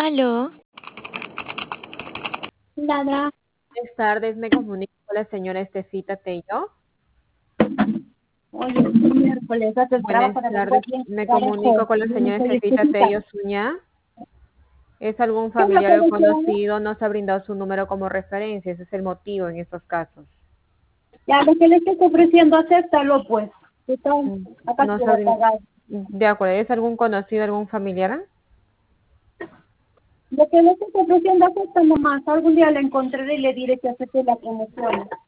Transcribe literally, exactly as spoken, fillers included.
Aló, Ladra. Buenas tardes, me comunico con la señora Estefita Tello. Oye, es miércoles, hace el Buenas trabajo de vengo tardes, aquí en me Parejo. comunico con la Yo no señora soy Estefita específica. Tello Zuña. ¿Es algún ¿Qué es lo familiar que o desean? conocido? Nos ha brindado su número como referencia, ese es el motivo en estos casos. Ya, lo que le estoy ofreciendo, acéptalo, pues. Entonces, Mm, acá Nos te ha voy a brin- pagar. De acuerdo, ¿es algún conocido, algún familiar? Lo que le estoy ofreciendo, acepta nomás. Algún día le encontraré y le diré que acepte la promoción.